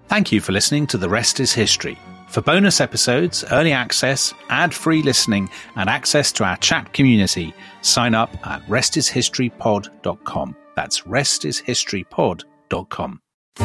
Thank you for listening to The Rest is History. For bonus episodes, early access, ad-free listening, and access to our chat community, sign up at restishistorypod.com. That's restishistorypod.com.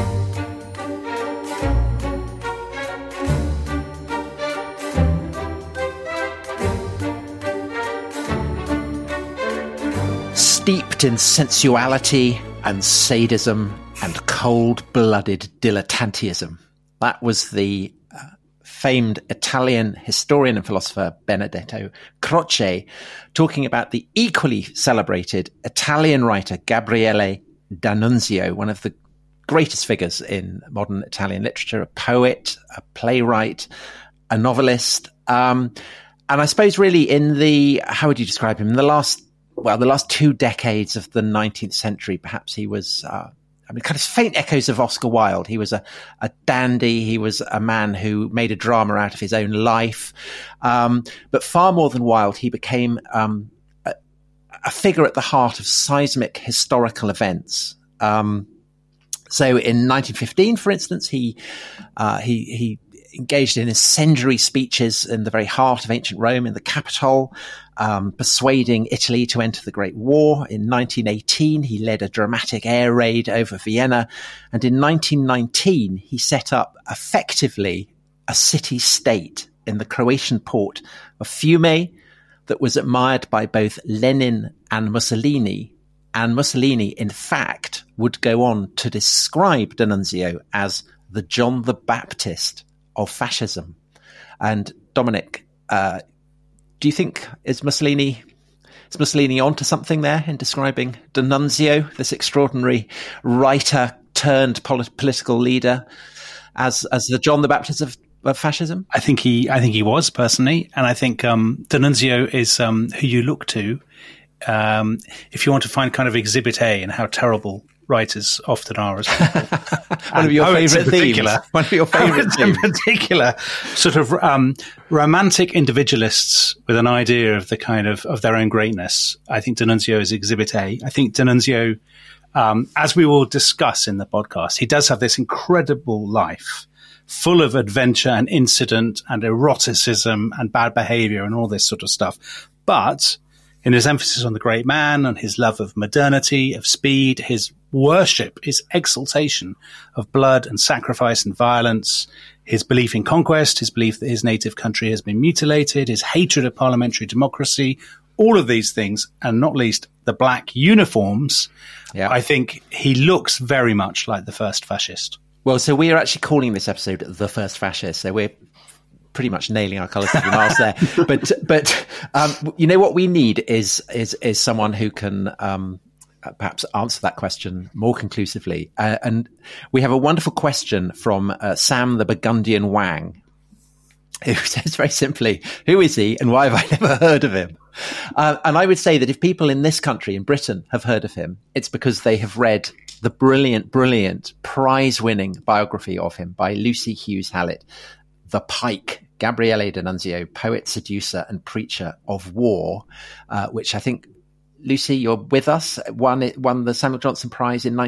Steeped in sensuality and sadism and cold-blooded dilettantism. That was the famed Italian historian and philosopher Benedetto Croce talking about the equally celebrated Italian writer Gabriele D'Annunzio, one of the greatest figures in modern Italian literature, a poet, a playwright, a novelist. And I suppose really in the, how would you describe him? In the last 2 decades of the 19th century, perhaps he was, kind of faint echoes of Oscar Wilde. He was a dandy. He was a man who made a drama out of his own life. But far more than Wilde, he became a figure at the heart of seismic historical events. So in 1915, for instance, he engaged in incendiary speeches in the very heart of ancient Rome, in the Capitol, persuading Italy to enter the Great War. In 1918, he led a dramatic air raid over Vienna. And in 1919, he set up effectively a city-state in the Croatian port of Fiume that was admired by both Lenin and Mussolini. And Mussolini, in fact, would go on to describe D'Annunzio as the John the Baptist of fascism. And Dominic, do you think is Mussolini onto something there in describing D'Annunzio, this extraordinary writer turned political leader, as the John the Baptist of fascism? I think he was, personally, and I think D'Annunzio is who you look to if you want to find kind of Exhibit A and how terrible writers often are as well. One of your favourite themes. One of your favourite themes. In particular, sort of romantic individualists with an idea of the kind of their own greatness. I think D'Annunzio is Exhibit A. I think D'Annunzio, as we will discuss in the podcast, he does have this incredible life full of adventure and incident and eroticism and bad behaviour and all this sort of stuff. But in his emphasis on the great man and his love of modernity, of speed, his worship, his exaltation of blood and sacrifice and violence, his belief in conquest, his belief that his native country has been mutilated, his hatred of parliamentary democracy, all of these things, and not least the black uniforms, I think he looks very much like the first fascist. Well, so we are actually calling this episode The First Fascist, so we're pretty much nailing our colours to the mast there. But you know what we need is someone who can perhaps answer that question more conclusively. And we have a wonderful question from Sam the Burgundian Wang, who says very simply, who is he and why have I never heard of him? And I would say that if people in this country, in Britain, have heard of him, it's because they have read the brilliant prize-winning biography of him by Lucy Hughes Hallett, The Pike, Gabriele D'Annunzio, poet, seducer, and preacher of war, which I think, Lucy, you're with us, won the Samuel Johnson Prize in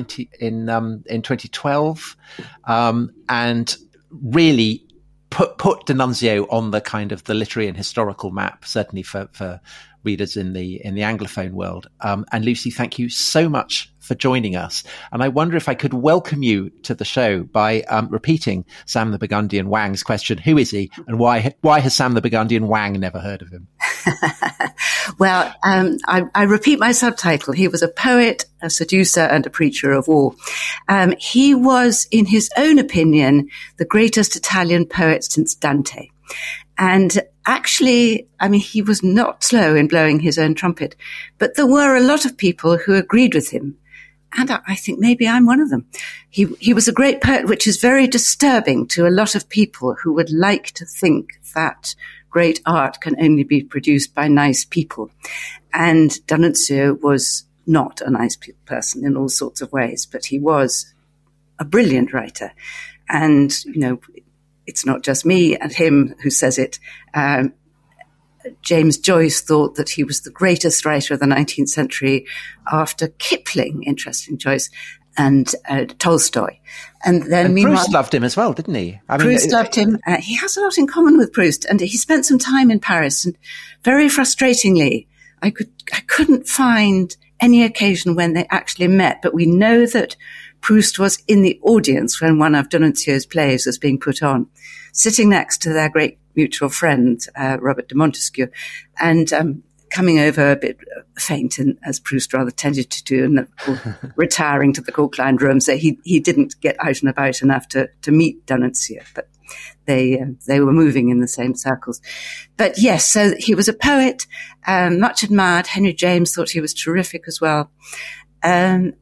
2012, and really put D'Annunzio on the kind of the literary and historical map, certainly for readers in the Anglophone world. And Lucy, thank you so much for joining us. And I wonder if I could welcome you to the show by repeating Sam the Burgundian Wang's question, who is he and why has Sam the Burgundian Wang never heard of him? Well, I repeat my subtitle. He was a poet, a seducer, and a preacher of war. He was, in his own opinion, the greatest Italian poet since Dante. And actually, he was not slow in blowing his own trumpet, but there were a lot of people who agreed with him. And I think maybe I'm one of them. He was a great poet, which is very disturbing to a lot of people who would like to think that great art can only be produced by nice people. And D'Annunzio was not a nice person in all sorts of ways, but he was a brilliant writer. And, it's not just me and him who says it. James Joyce thought that he was the greatest writer of the 19th century after Kipling, interesting choice. and Tolstoy. And then meanwhile, Proust loved him as well, didn't he? Proust loved him. He has a lot in common with Proust, and he spent some time in Paris. And very frustratingly, I couldn't find any occasion when they actually met. But we know that Proust was in the audience when one of D'Annunzio's plays was being put on, sitting next to their great mutual friend, Robert de Montesquieu, and coming over a bit faint, and as Proust rather tended to do, and retiring to the court-lined room. So he didn't get out and about enough to meet D'Annunzio, but they were moving in the same circles. But yes, so he was a poet, much admired. Henry James thought he was terrific as well. And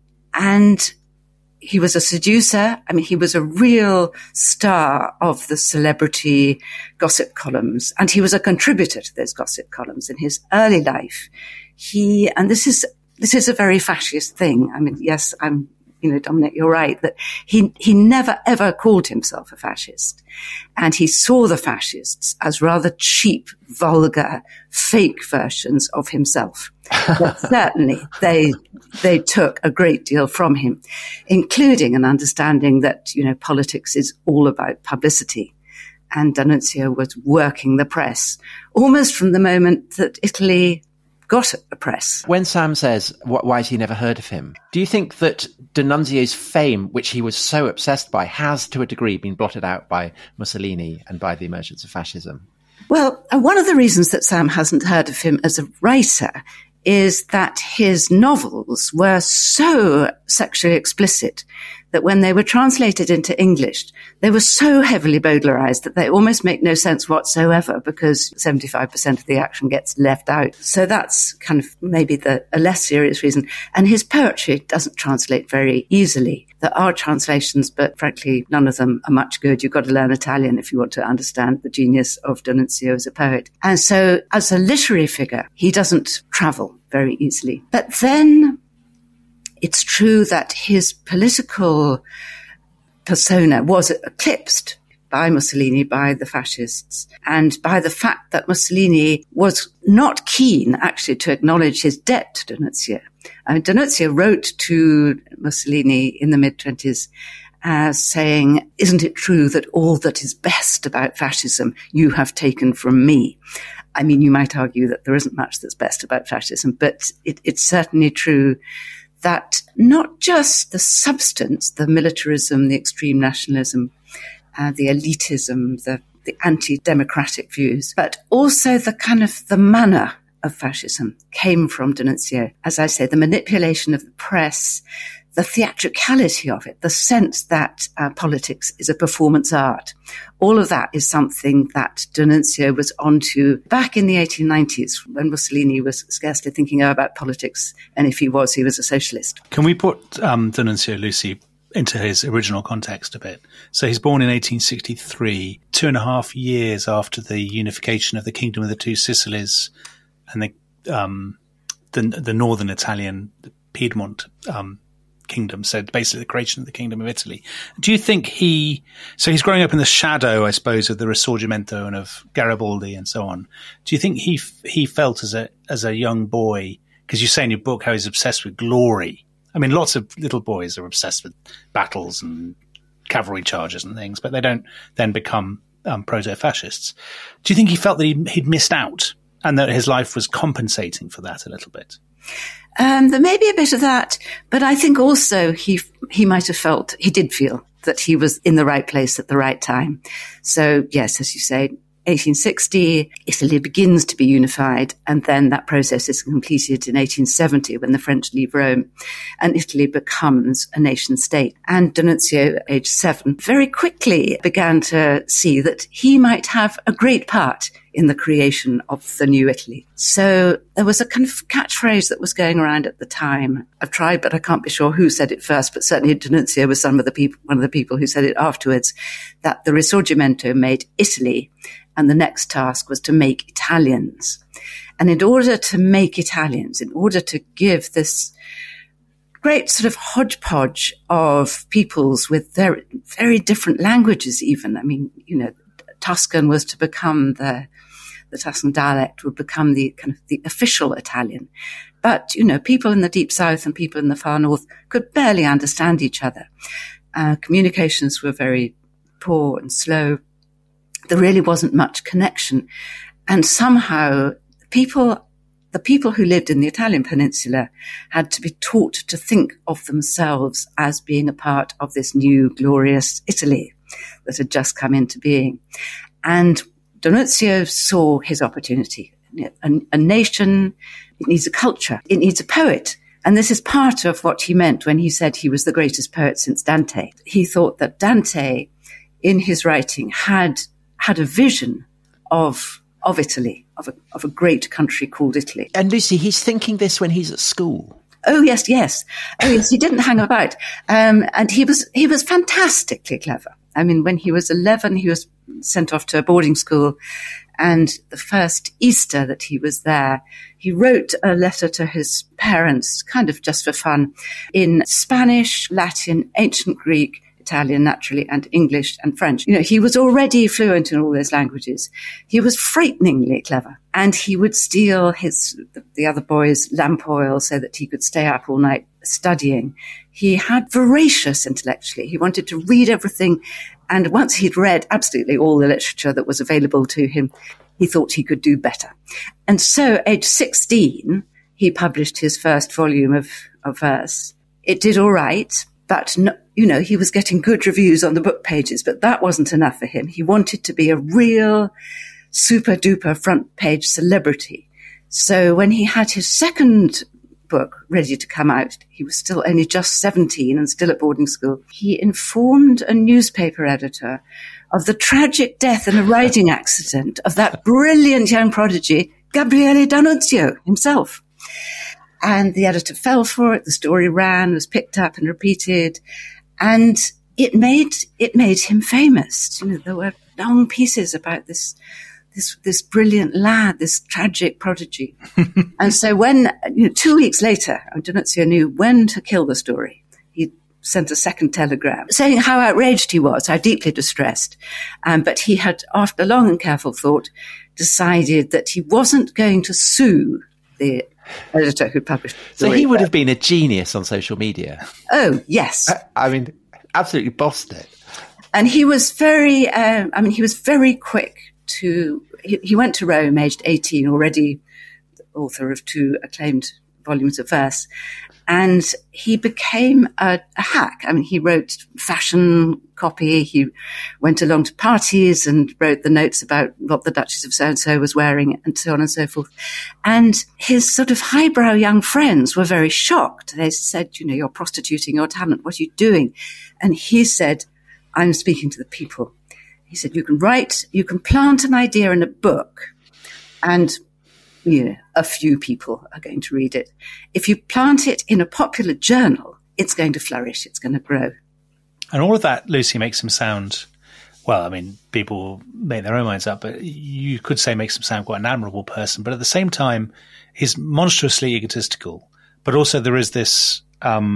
he was a seducer. I mean, he was a real star of the celebrity gossip columns, and he was a contributor to those gossip columns in his early life. And this is a very fascist thing. I mean, yes, Dominic, you're right, that he never ever called himself a fascist. And he saw the fascists as rather cheap, vulgar, fake versions of himself. But certainly they took a great deal from him, including an understanding that, politics is all about publicity. And D'Annunzio was working the press almost from the moment that Italy got a press. When Sam says, why has he never heard of him? Do you think that D'Annunzio's fame, which he was so obsessed by, has to a degree been blotted out by Mussolini and by the emergence of fascism? Well, one of the reasons that Sam hasn't heard of him as a writer is that his novels were so sexually explicit that when they were translated into English, they were so heavily Baudelarized that they almost make no sense whatsoever, because 75% of the action gets left out. So that's kind of maybe a less serious reason. And his poetry doesn't translate very easily. There are translations, but frankly, none of them are much good. You've got to learn Italian if you want to understand the genius of D'Annunzio as a poet. And so as a literary figure, he doesn't travel very easily. But then it's true that his political persona was eclipsed by Mussolini, by the fascists, and by the fact that Mussolini was not keen actually to acknowledge his debt to D'Annunzio. I mean, D'Annunzio wrote to Mussolini in the mid-20s saying, "Isn't it true that all that is best about fascism you have taken from me?" I mean, you might argue that there isn't much that's best about fascism, but it's certainly true that not just the substance, the militarism, the extreme nationalism, the elitism, the anti-democratic views, but also the manner of fascism came from D'Annunzio. As I say, the manipulation of the press, the theatricality of it, the sense that politics is a performance art. All of that is something that D'Annunzio was onto back in the 1890s, when Mussolini was scarcely thinking about politics, and if he was a socialist. Can we put D'Annunzio, Lucy, into his original context a bit? So he's born in 1863, 2.5 years after the unification of the Kingdom of the Two Sicilies and the northern Italian, the Piedmont kingdom, so basically the creation of the Kingdom of Italy. Do you think so he's growing up in the shadow, I suppose, of the Risorgimento and of Garibaldi and so on. Do you think he felt as a young boy, because you say in your book how he's obsessed with glory? I mean, lots of little boys are obsessed with battles and cavalry charges and things, but they don't then become proto-fascists. Do you think he felt that he'd missed out and that his life was compensating for that a little bit? There may be a bit of that, but I think also he did feel that he was in the right place at the right time. So yes, as you say, 1860, Italy begins to be unified, and then that process is completed in 1870 when the French leave Rome and Italy becomes a nation state. And D'Annunzio, age 7, very quickly began to see that he might have a great part in the creation of the new Italy. So there was a kind of catchphrase that was going around at the time. I've tried, but I can't be sure who said it first, but certainly D'Annunzio was one of the people who said it afterwards, that the Risorgimento made Italy, and the next task was to make Italians. And in order to make Italians, in order to give this great sort of hodgepodge of peoples with very, very different languages even. I mean, Tuscan was to become the the Tuscan dialect would become the kind of the official Italian. But, people in the Deep South and people in the Far North could barely understand each other. Communications were very poor and slow. There really wasn't much connection. And somehow the people who lived in the Italian peninsula had to be taught to think of themselves as being a part of this new glorious Italy that had just come into being. And D'Annunzio saw his opportunity. A nation, it needs a culture, it needs a poet. And this is part of what he meant when he said he was the greatest poet since Dante. He thought that Dante, in his writing, had a vision of Italy, of a great country called Italy. And Lucy, he's thinking this when he's at school. Oh, yes. Oh, yes, he didn't hang about. And he was fantastically clever. I mean, when he was 11, he was sent off to a boarding school. And the first Easter that he was there, he wrote a letter to his parents, kind of just for fun, in Spanish, Latin, ancient Greek, Italian, naturally, and English and French. He was already fluent in all those languages. He was frighteningly clever. And he would steal the other boys' lamp oil so that he could stay up all night studying. He had voracious intellectually. He wanted to read everything. And once he'd read absolutely all the literature that was available to him, he thought he could do better. And so, age 16, he published his first volume of verse. It did all right, but he was getting good reviews on the book pages, but that wasn't enough for him. He wanted to be a real super duper front page celebrity. So when he had his second book ready to come out, he was still only just 17 and still at boarding school. He informed a newspaper editor of the tragic death in a riding accident of that brilliant young prodigy, Gabriele D'Annunzio himself. And the editor fell for it. The story ran, was picked up and repeated. And it made him famous. There were long pieces about this brilliant lad, this tragic prodigy. And so when, 2 weeks later, D'Annunzio knew when to kill the story. He sent a second telegram saying how outraged he was, how deeply distressed. But he had, after long and careful thought, decided that he wasn't going to sue the editor who published the story. So he would have been a genius on social media. Oh, yes. I mean, absolutely bossed it. And he was very quick he went to Rome aged 18, already author of 2 acclaimed volumes of verse. And he became a hack. I mean, he wrote fashion copy. He went along to parties and wrote the notes about what the Duchess of so-and-so was wearing and so on and so forth. And his sort of highbrow young friends were very shocked. They said, you're prostituting your talent. What are you doing? And he said, I'm speaking to the people. He said, you can plant an idea in a book and a few people are going to read it. If you plant it in a popular journal, it's going to flourish, it's going to grow. And all of that, Lucy, makes him sound, well, I mean, people make their own minds up, but you could say makes him sound quite an admirable person. But at the same time, he's monstrously egotistical. But also there is this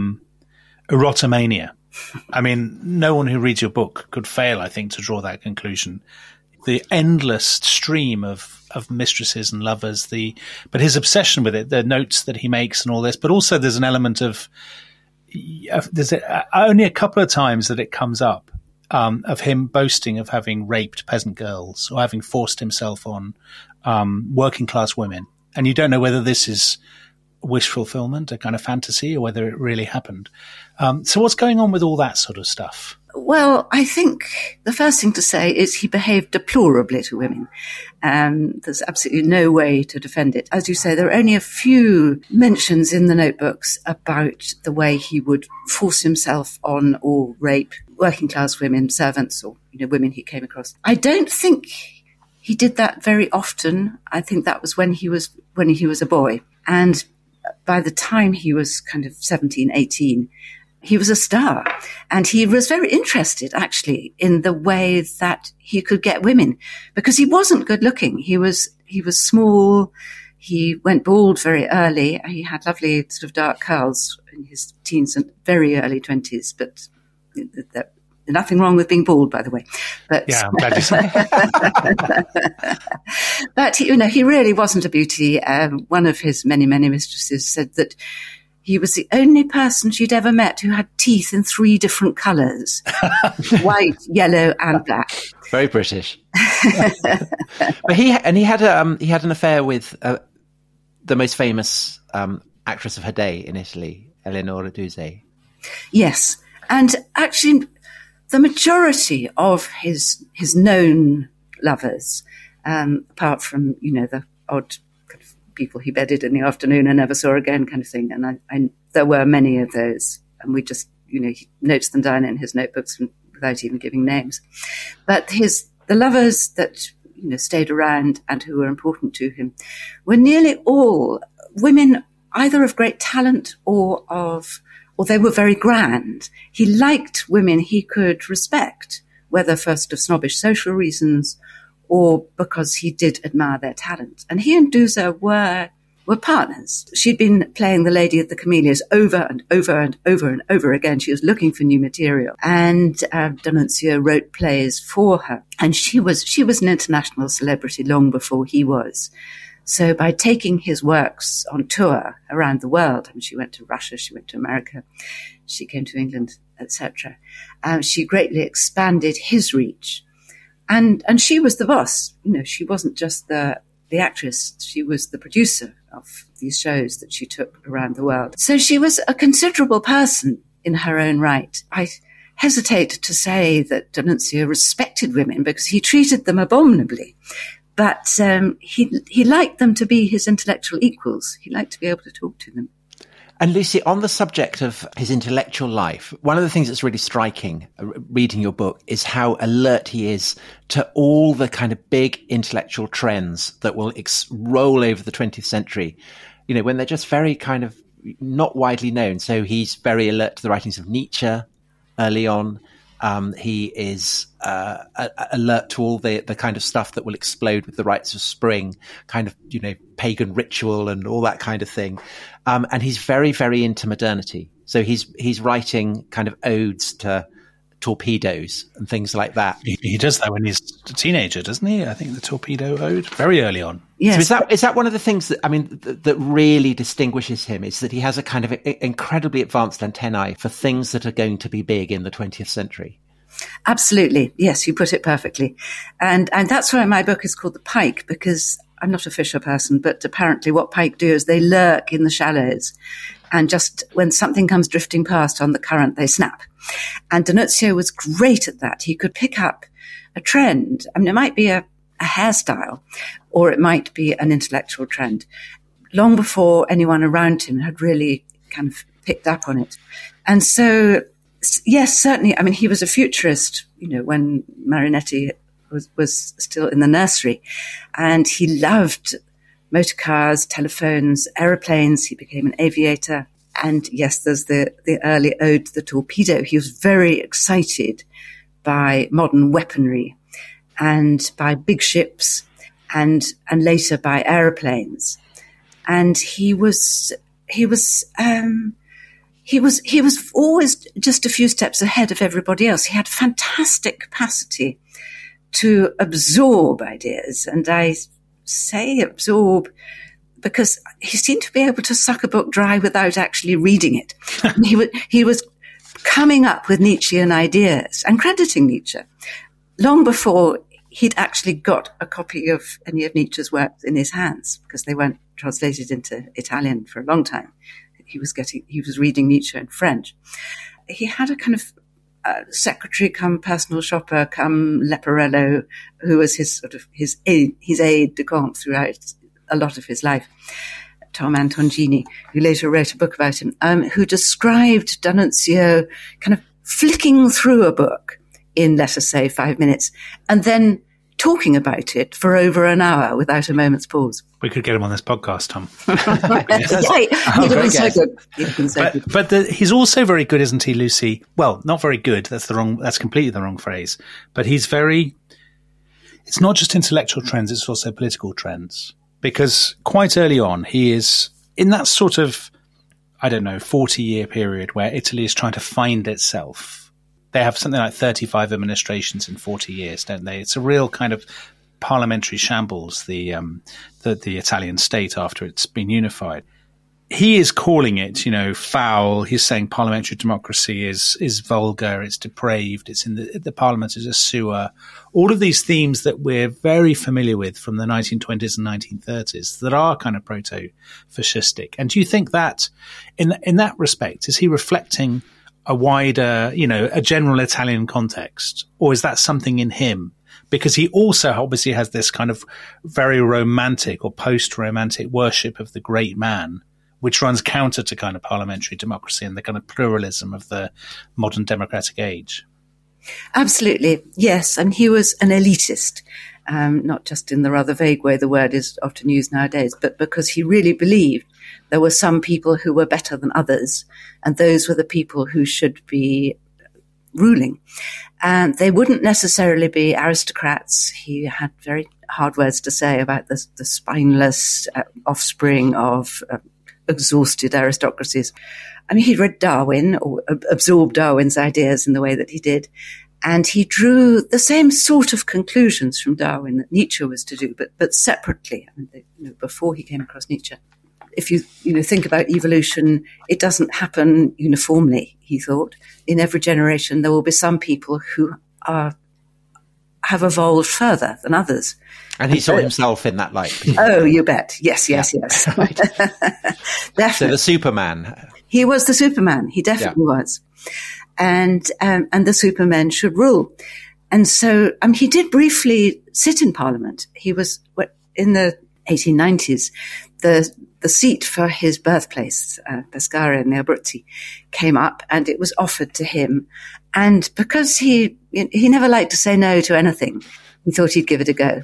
erotomania. I mean, no one who reads your book could fail, I think, to draw that conclusion. The endless stream of mistresses and lovers, but his obsession with it, the notes that he makes and all this, but also there's an element of, there's only a couple of times that it comes up, of him boasting of having raped peasant girls or having forced himself on working class women. And you don't know whether this is wish fulfillment, a kind of fantasy, or whether it really happened. So what's going on with all that sort of stuff? Well, I think the first thing to say is he behaved deplorably to women. There's absolutely no way to defend it. As you say, there are only a few mentions in the notebooks about the way he would force himself on or rape working class women, servants, or women he came across. I don't think he did that very often. I think that was when he was a boy. And by the time he was kind of 17, 18, he was a star. And he was very interested, actually, in the way that he could get women, because he wasn't good looking. He was small. He went bald very early. He had lovely sort of dark curls in his teens and very early 20s, but Nothing wrong with being bald, by the way. But, yeah, I'm glad you said. But, he really wasn't a beauty. One of his many, many mistresses said that he was the only person she'd ever met who had teeth in 3 different colours, white, yellow, and black. Very British. But he had an affair with the most famous actress of her day in Italy, Eleonora Duse. Yes, and actually, the majority of his known lovers, apart from the odd kind of people he bedded in the afternoon and never saw again kind of thing, and I there were many of those, and we just he notes them down in his notebooks without even giving names. But the lovers that stayed around and who were important to him were nearly all women either of great talent or they were very grand. He liked women he could respect, whether first of snobbish social reasons or because he did admire their talent. And he and Duse were partners. She'd been playing the Lady of the Camellias over and over and over and over again. She was looking for new material. And D'Annunzio wrote plays for her. And she was an international celebrity long before he was. So by taking his works on tour around the world, she went to Russia, she went to America, she came to England, etc., she greatly expanded his reach. And she was the boss. She wasn't just the actress, she was the producer of these shows that she took around the world. So she was a considerable person in her own right. I hesitate to say that D'Annunzio respected women because he treated them abominably. But he liked them to be his intellectual equals. He liked to be able to talk to them. And Lucy, on the subject of his intellectual life, one of the things that's really striking reading your book is how alert he is to all the kind of big intellectual trends that will roll over the 20th century, when they're just very kind of not widely known. So he's very alert to the writings of Nietzsche early on. He is alert to all the kind of stuff that will explode with the rites of spring, kind of, pagan ritual and all that kind of thing. And he's very, very into modernity. So he's writing kind of odes to torpedoes and things like that. He does that when he's a teenager, doesn't he? I think the torpedo ode, very early on. Yes. So is that one of the things that really distinguishes him, is that he has a kind of incredibly advanced antennae for things that are going to be big in the 20th century? Absolutely. Yes, you put it perfectly. And that's why my book is called The Pike, because I'm not a fisher person, but apparently what pike do is they lurk in the shallows. And just when something comes drifting past on the current, they snap. And D'Annunzio was great at that. He could pick up a trend. It might be a hairstyle, or it might be an intellectual trend, long before anyone around him had really kind of picked up on it. And so, yes, certainly, he was a futurist, when Marinetti was still in the nursery. And he loved motor cars, telephones, aeroplanes. He became an aviator. And yes, there's the early ode to the torpedo. He was very excited by modern weaponry and by big ships and later by aeroplanes. And he was always just a few steps ahead of everybody else. He had fantastic capacity to absorb ideas. And I say absorb because he seemed to be able to suck a book dry without actually reading it. He was coming up with Nietzschean ideas and crediting Nietzsche long before he'd actually got a copy of any of Nietzsche's works in his hands, because they weren't translated into Italian for a long time. He was reading Nietzsche in French. He had a kind of secretary come personal shopper come Leporello, who was his aide de camp throughout a lot of his life, Tom Antoncini, who later wrote a book about him, who described D'Annunzio kind of flicking through a book in, let us say, 5 minutes, and then talking about it for over an hour without a moment's pause. We could get him on this podcast, Tom. He'd been so good. But he's also very good, isn't he, Lucy? Well, not very good. That's completely the wrong phrase. But it's not just intellectual trends, it's also political trends. Because quite early on, he is in that sort of, 40-year period where Italy is trying to find itself They have something like 35 administrations in 40 years, don't they? It's a real kind of parliamentary shambles, the Italian state after it's been unified. He is calling it, foul. He's saying parliamentary democracy is vulgar, it's depraved, it's in the parliament is a sewer. All of these themes that we're very familiar with from the 1920s and 1930s that are kind of proto-fascistic. And do you think that, in that respect, is he reflecting a wider, a general Italian context, or is that something in him? Because he also obviously has this kind of very romantic or post-romantic worship of the great man, which runs counter to kind of parliamentary democracy and the kind of pluralism of the modern democratic age. Absolutely, yes. And he was an elitist, not just in the rather vague way the word is often used nowadays, but because he really believed there were some people who were better than others, and those were the people who should be ruling. And they wouldn't necessarily be aristocrats. He had very hard words to say about the spineless offspring of exhausted aristocracies. I mean, he read Darwin, or absorbed Darwin's ideas in the way that he did, and he drew the same sort of conclusions from Darwin that Nietzsche was to do, but separately. I mean, before he came across Nietzsche. If you think about evolution, it doesn't happen uniformly, he thought. In every generation, there will be some people who have evolved further than others. And he saw himself in that light. Oh, you bet. Yes. Right. So the Superman. He was the Superman. He definitely was. And the Supermen should rule. And so, he did briefly sit in Parliament. He was, in the 1890s, the seat for his birthplace, Pescara in the Abruzzi, came up, and it was offered to him. And because he never liked to say no to anything, he thought he'd give it a go.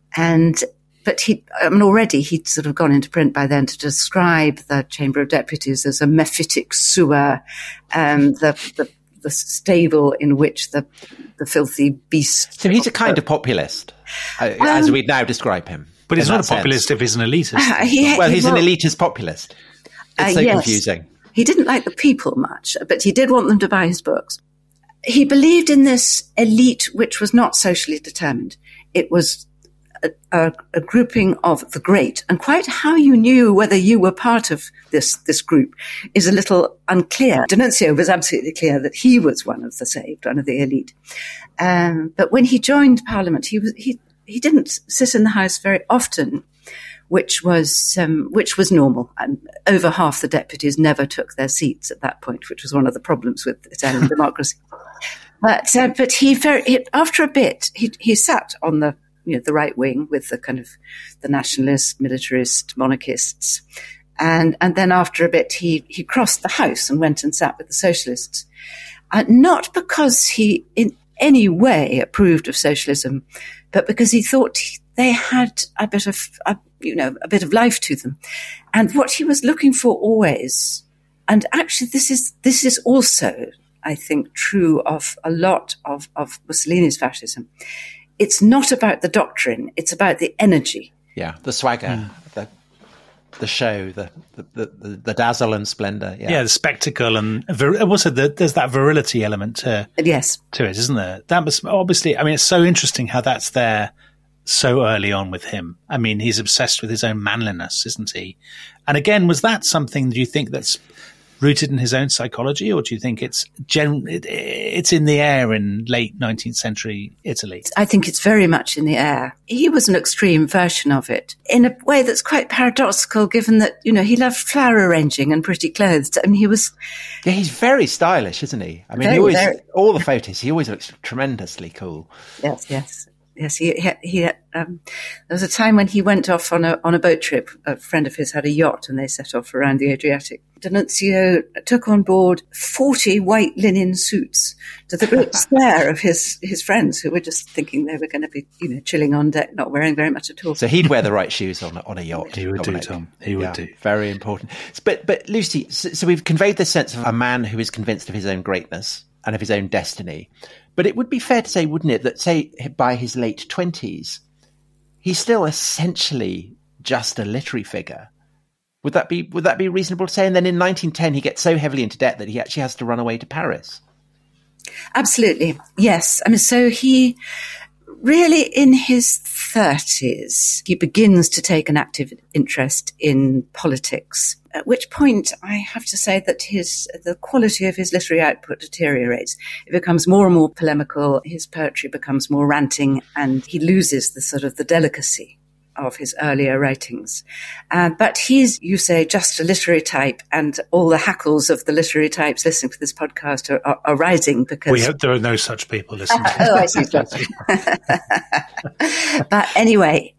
But already he'd sort of gone into print by then to describe the Chamber of Deputies as a mephitic sewer, the stable in which the filthy beast. So he's a kind of populist, as we now describe him. But he's not a populist if he's an elitist. He's an elitist populist. It's so confusing. He didn't like the people much, but he did want them to buy his books. He believed in this elite which was not socially determined. It was a grouping of the great, and quite how you knew whether you were part of this group is a little unclear. D'Annunzio was absolutely clear that he was one of the saved, one of the elite. But when he joined Parliament, he didn't sit in the House very often, which was normal. Over half the deputies never took their seats at that point, which was one of the problems with Italian democracy. But after a bit, he sat on the right wing with the kind of the nationalist, militarist, monarchists, and then after a bit, he crossed the House and went and sat with the socialists. Not because he in any way approved of socialism, but because he thought they had a bit of life to them. And what he was looking for always, and actually this is also, I think, true of a lot of Mussolini's fascism. It's not about the doctrine, it's about the energy. Yeah, the swagger, the show, the dazzle and splendor. Yeah, the spectacle, and also there's that virility element to it, isn't there? That must obviously. It's so interesting how that's there so early on with him. He's obsessed with his own manliness, isn't he? And again, was that something? Do you think that's rooted in his own psychology, or do you think it's in the air in late 19th century Italy? I think it's very much in the air. He was an extreme version of it in a way that's quite paradoxical, given that, he loved flower arranging and pretty clothes. he was... Yeah, he's very stylish, isn't he? All the photos, he always looks tremendously cool. Yes. Yes, there was a time when he went off on a boat trip. A friend of his had a yacht, and they set off around the Adriatic. D'Annunzio took on board 40 white linen suits, to the great stare of his friends, who were just thinking they were going to be, chilling on deck, not wearing very much at all. So he'd wear the right shoes on a yacht. He would do, Tom. He would do. Very important. But Lucy, so we've conveyed this sense of a man who is convinced of his own greatness and of his own destiny. But it would be fair to say, wouldn't it, that, say, by his late 20s, he's still essentially just a literary figure. Would that be reasonable to say? And then in 1910, he gets so heavily into debt that he actually has to run away to Paris. Absolutely. Yes. I mean, so he really in his 30s, he begins to take an active interest in politics, at which point I have to say that the quality of his literary output deteriorates. It becomes more and more polemical. His poetry becomes more ranting, and he loses the delicacy of his earlier writings. But he's, you say, just a literary type, and all the hackles of the literary types listening to this podcast are rising because... We hope there are no such people listening to Oh, I see. But anyway,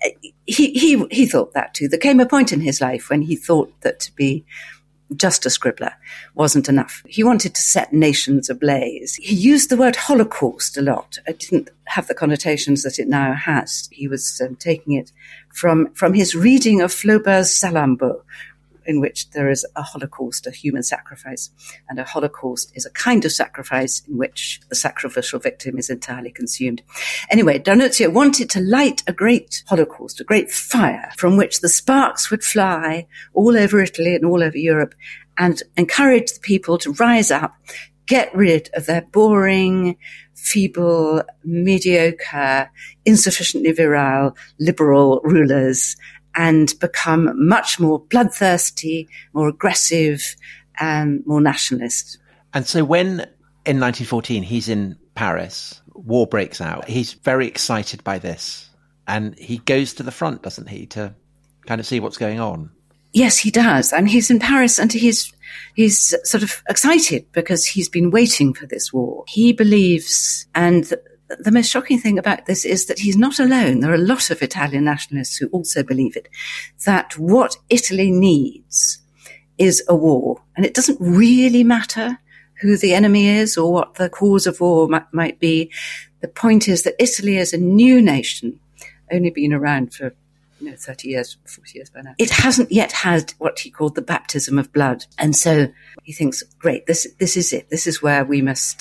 he thought that too. There came a point in his life when he thought that to be just a scribbler wasn't enough. He wanted to set nations ablaze. He used the word Holocaust a lot. It didn't have the connotations that it now has. He was taking it from his reading of Flaubert's Salammbô, in which there is a Holocaust, a human sacrifice. And a Holocaust is a kind of sacrifice in which the sacrificial victim is entirely consumed. Anyway, D'Annunzio wanted to light a great Holocaust, a great fire from which the sparks would fly all over Italy and all over Europe, and encourage the people to rise up, get rid of their boring, feeble, mediocre, insufficiently virile, liberal rulers, and become much more bloodthirsty, more aggressive, and more nationalist. And so when, in 1914, he's in Paris, war breaks out, he's very excited by this. And he goes to the front, doesn't he, to kind of see what's going on? Yes, he does. And he's in Paris and he's sort of excited because he's been waiting for this war. He believes, and the most shocking thing about this is that he's not alone. There are a lot of Italian nationalists who also believe it, that what Italy needs is a war. And it doesn't really matter who the enemy is or what the cause of war might be. The point is that Italy is a new nation, only been around for 30 years, 40 years by now. It hasn't yet had what he called the baptism of blood. And so he thinks, great, this is it. This is where we must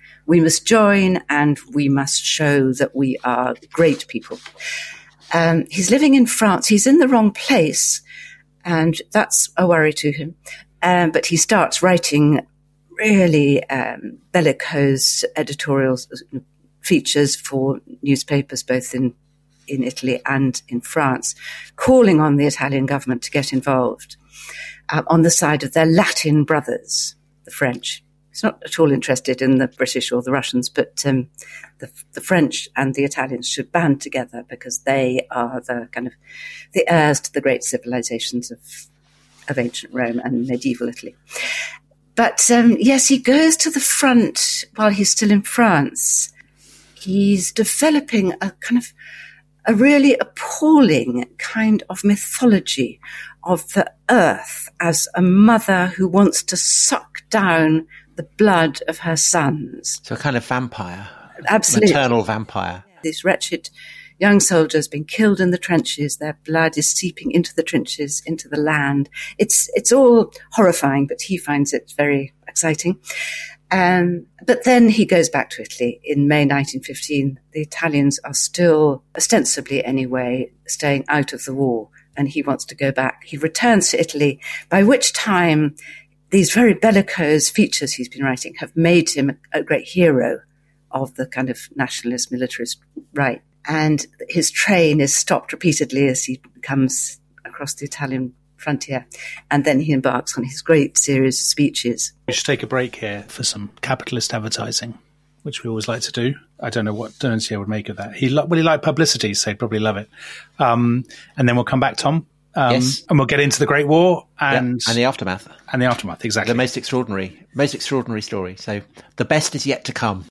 join, and we must show that we are great people. He's living in France. He's in the wrong place, and that's a worry to him. But he starts writing really bellicose editorial features for newspapers, both in Italy and in France, calling on the Italian government to get involved on the side of their Latin brothers, the French. He's not at all interested in the British or the Russians, but the French and the Italians should band together because they are the heirs to the great civilizations of ancient Rome and medieval Italy. But yes, he goes to the front while he's still in France. He's developing a really appalling kind of mythology of the earth as a mother who wants to suck down the blood of her sons. So a kind of vampire. Absolutely. Maternal vampire. These wretched young soldiers being killed in the trenches, their blood is seeping into the trenches, into the land. It's all horrifying, but he finds it very exciting. But then he goes back to Italy in May 1915. The Italians are still, ostensibly anyway, staying out of the war, and he wants to go back. He returns to Italy, by which time these very bellicose features he's been writing have made him a great hero of the kind of nationalist militarist right. And his train is stopped repeatedly as he comes across the Italian frontier. And then he embarks on his great series of speeches. We should take a break here for some capitalist advertising, which we always like to do. I don't know what D'Annunzio would make of that. He liked publicity, so he'd probably love it. And then we'll come back, Tom. Yes. And we'll get into the Great War and the aftermath. And the aftermath, exactly. The most extraordinary story. So the best is yet to come.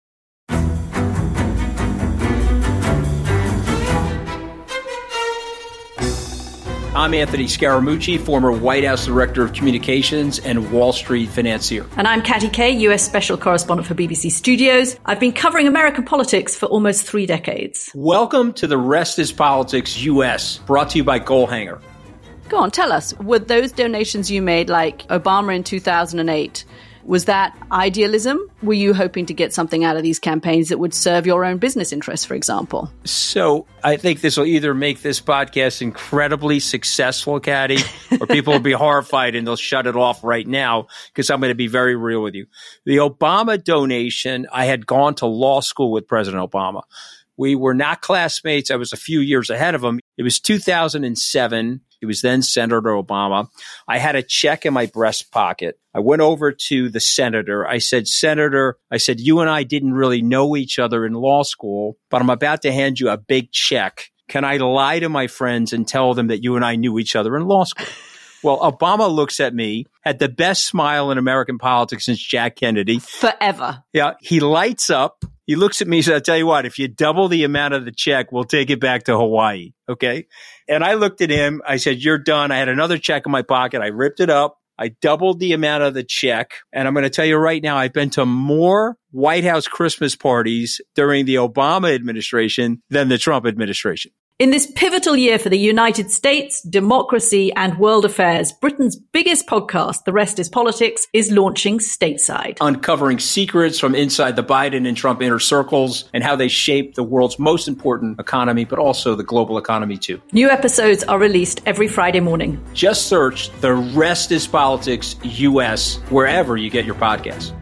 I'm Anthony Scaramucci, former White House Director of Communications and Wall Street financier. And I'm Katty Kay, US Special Correspondent for BBC Studios. I've been covering American politics for almost 3 decades. Welcome to The Rest is Politics US, brought to you by Goalhanger. Go on, tell us, were those donations you made, like Obama in 2008, Was that idealism? Were you hoping to get something out of these campaigns that would serve your own business interests, for example? So I think this will either make this podcast incredibly successful, Caddy, or people will be horrified and they'll shut it off right now because I'm going to be very real with you. The Obama donation, I had gone to law school with President Obama. We were not classmates. I was a few years ahead of him. It was 2007. He was then Senator Obama. I had a check in my breast pocket. I went over to the senator. I said, Senator, you and I didn't really know each other in law school, but I'm about to hand you a big check. Can I lie to my friends and tell them that you and I knew each other in law school? Well, Obama looks at me, had the best smile in American politics since Jack Kennedy. Forever. Yeah. He lights up. He looks at me and says, I'll tell you what, if you double the amount of the check, we'll take it back to Hawaii. Okay. And I looked at him. I said, you're done. I had another check in my pocket. I ripped it up. I doubled the amount of the check. And I'm going to tell you right now, I've been to more White House Christmas parties during the Obama administration than the Trump administration. In this pivotal year for the United States, democracy, and world affairs, Britain's biggest podcast, The Rest is Politics, is launching stateside. Uncovering secrets from inside the Biden and Trump inner circles and how they shape the world's most important economy, but also the global economy too. New episodes are released every Friday morning. Just search The Rest is Politics US wherever you get your podcasts.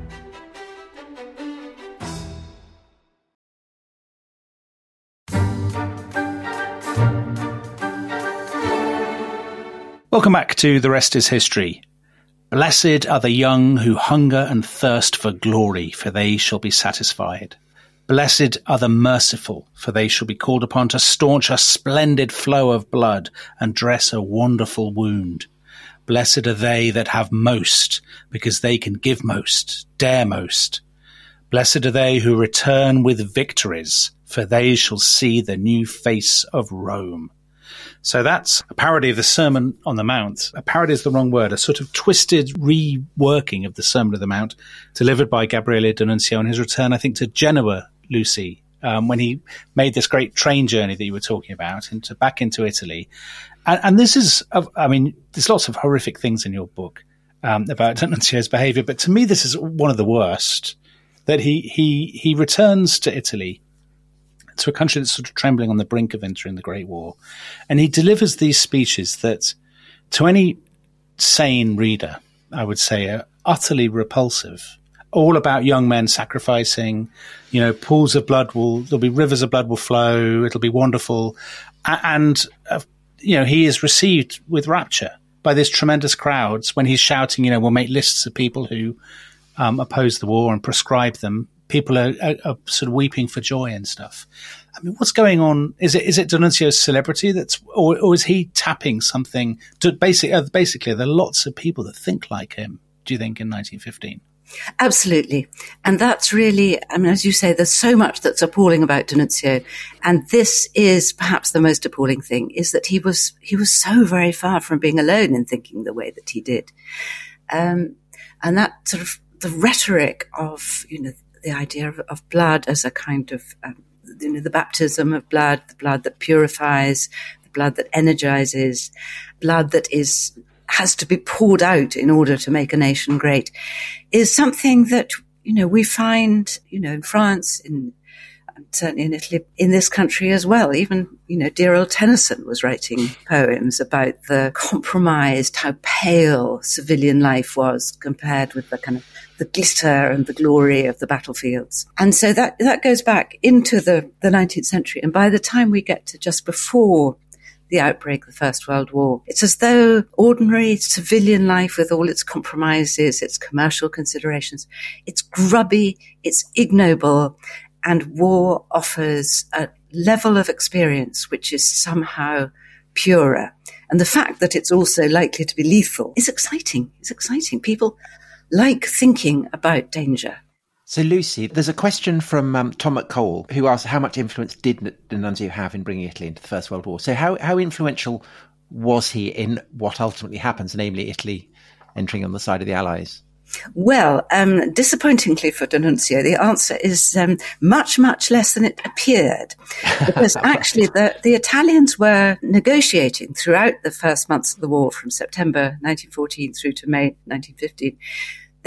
Welcome back to The Rest is History. Blessed are the young who hunger and thirst for glory, for they shall be satisfied. Blessed are the merciful, for they shall be called upon to staunch a splendid flow of blood and dress a wonderful wound. Blessed are they that have most, because they can give most, dare most. Blessed are they who return with victories, for they shall see the new face of Rome. So that's a parody of the Sermon on the Mount. A parody is the wrong word, a sort of twisted reworking of the Sermon on the Mount delivered by Gabriele D'Annunzio on his return, I think, to Genoa, Lucy, when he made this great train journey that you were talking about back into Italy. And this is, there's lots of horrific things in your book about D'Annunzio's behavior, but to me this is one of the worst, that he returns to Italy, to a country that's sort of trembling on the brink of entering the Great War. And he delivers these speeches that, to any sane reader, I would say are utterly repulsive. All about young men sacrificing, pools of blood there'll be rivers of blood will flow, it'll be wonderful. And, he is received with rapture by these tremendous crowds when he's shouting, we'll make lists of people who oppose the war and proscribe them. People are sort of weeping for joy and stuff. I mean, what's going on? Is it D'Annunzio's celebrity or is he tapping something to basically there are lots of people that think like him, do you think, in 1915? Absolutely. And that's really, as you say, there's so much that's appalling about D'Annunzio. And this is perhaps the most appalling thing, is that he was so very far from being alone in thinking the way that he did. And that sort of the rhetoric of, the idea of blood as a kind of, the baptism of blood, the blood that purifies, the blood that energizes, blood that has to be poured out in order to make a nation great, is something that, we find, in France, certainly in Italy, in this country as well. Even, dear old Tennyson was writing poems about the compromised, how pale civilian life was compared with the kind of the glitter and the glory of the battlefields. And so that goes back into the 19th century. And by the time we get to just before the outbreak of the First World War, it's as though ordinary civilian life with all its compromises, its commercial considerations, it's grubby, it's ignoble, and war offers a level of experience which is somehow purer. And the fact that it's also likely to be lethal is exciting. It's exciting. People like thinking about danger. So, Lucy, there's a question from Tom McCall, who asked how much influence did D'Annunzio have in bringing Italy into the First World War? So how influential was he in what ultimately happens, namely Italy entering on the side of the Allies? Well, disappointingly for D'Annunzio, the answer is much, much less than it appeared. Because actually the Italians were negotiating throughout the first months of the war, from September 1914 through to May 1915.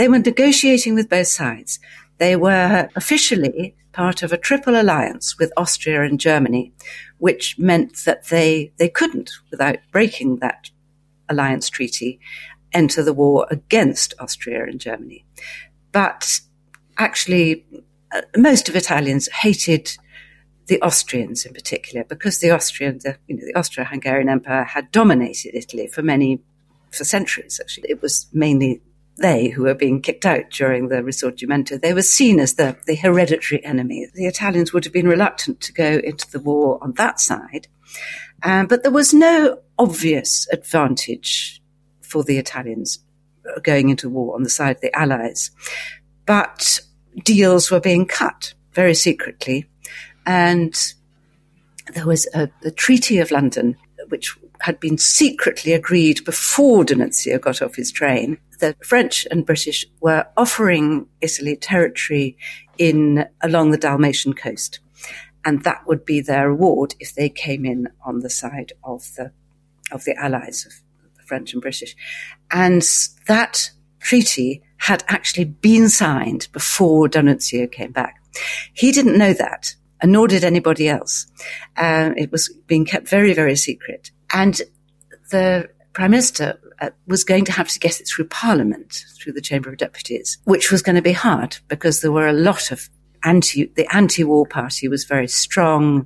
They were negotiating with both sides. They were officially part of a triple alliance with Austria and Germany, which meant that they couldn't, without breaking that alliance treaty, enter the war against Austria and Germany. But actually, most of Italians hated the Austrians in particular, because the Austro-Hungarian Empire had dominated Italy for centuries. Actually, it was mainly they who were being kicked out during the Risorgimento. They were seen as the hereditary enemy. The Italians would have been reluctant to go into the war on that side, but there was no obvious advantage for the Italians going into war on the side of the Allies. But deals were being cut very secretly, and there was the Treaty of London, which had been secretly agreed before D'Annunzio got off his train. The French and British were offering Italy territory along the Dalmatian coast, and that would be their reward if they came in on the side of the Allies, of the French and British. And that treaty had actually been signed before D'Annunzio came back. He didn't know that, and nor did anybody else. It was being kept very, very secret. And the Prime Minister was going to have to get it through Parliament, through the Chamber of Deputies, which was going to be hard because there were a lot of the anti-war party was very strong.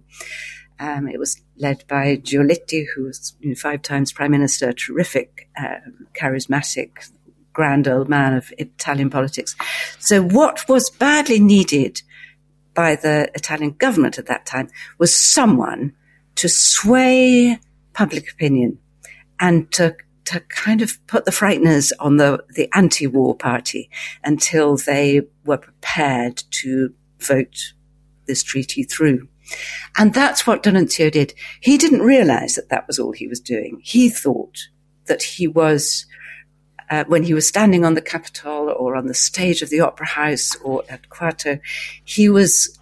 It was led by Giolitti, who was 5 times Prime Minister, terrific, charismatic, grand old man of Italian politics. So what was badly needed by the Italian government at that time was someone to sway public opinion and to kind of put the frighteners on the anti-war party until they were prepared to vote this treaty through. And that's what D'Annunzio did. He didn't realize that was all he was doing. He thought that he was, when he was standing on the Capitol or on the stage of the Opera House or at Quarto, he was